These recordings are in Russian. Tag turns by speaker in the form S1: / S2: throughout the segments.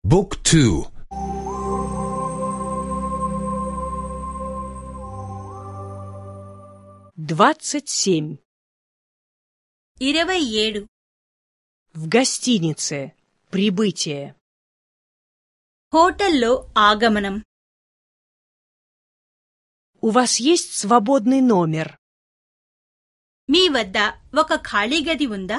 S1: บุ๊กทู
S2: 27.
S3: 27.
S2: В гостинице. Прибытие.
S3: హోటల్లో ఆగమనం.
S2: У вас есть свободный номер?
S3: మీ వద్ద ఒక ఖాళీ గది ఉందా?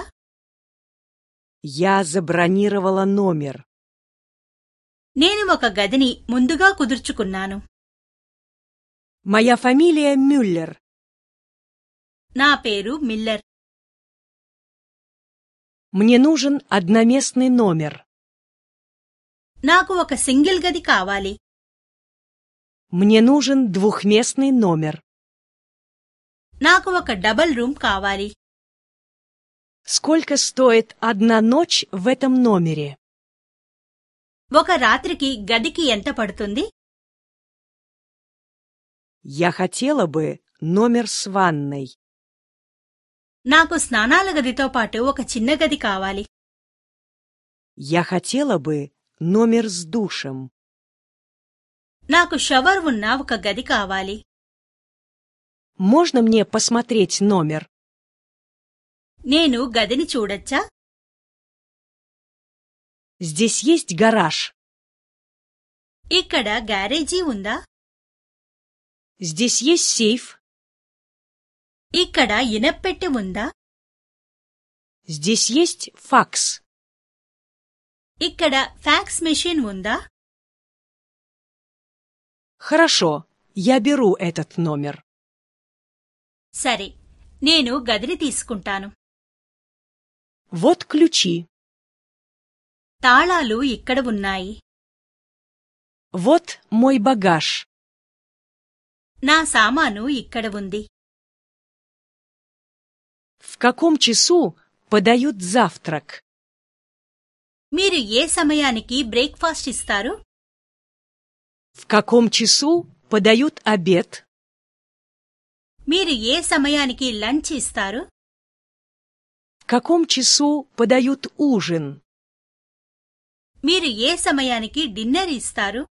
S2: Я забронировала номер.
S3: నేను ఒక గదిని ముందుగా కుదుర్చుకున్నాను.
S2: Моя фамилия Мюллер.
S3: నా పేరు మిల్లర్.
S2: Мне нужен одноместный номер.
S3: నాకు ఒక సింగిల్ గది కావాలి.
S2: Мне нужен двухместный номер.
S3: నాకు ఒక డబుల్ రూమ్ కావాలి.
S2: Сколько стоит одна ночь в этом номере?
S3: ఒక రాత్రికి గదికి ఎంత పడుతుంది?
S2: Я хотела бы номер с ванной.
S3: నాకు స్నానాల గదితో పాటు ఒక చిన్న గది కావాలి.
S2: Я хотела бы номер с душем.
S3: నాకు షవర్ ఉన్న ఒక గది కావాలి.
S2: Можно мне посмотреть номер?
S3: నేను గదిని చూడొచ్చా?
S2: Здесь есть гараж.
S3: ఇక్కడ గ్యారేజీ ఉందా?
S2: Здесь есть сейф.
S3: ఇక్కడ ఇనప్పెట్టె ఉందా?
S2: Здесь есть факс.
S3: ఇక్కడ ఫ్యాక్స్ మెషిన్ ఉందా?
S2: Хорошо, я беру этот номер.
S3: సరే, నేను గదిని తీసుకుంటాను.
S2: Вот ключи.
S3: తాళాలు ఇక్కడ ఉన్నాయి.
S2: Вот мой багаж.
S3: నా సామాను ఇక్కడ ఉంది.
S2: В каком часу подают завтрак?
S3: మీరు ఏ సమయానికి బ్రేక్ఫాస్ట్ ఇస్తారు?
S2: В каком часу подают обед?
S3: మీరు ఏ సమయానికి లంచ్ ఇస్తారు?
S2: В каком часу подают ужин?
S3: మీరు ఏ సమయానికి డిన్నర్ ఇస్తారు?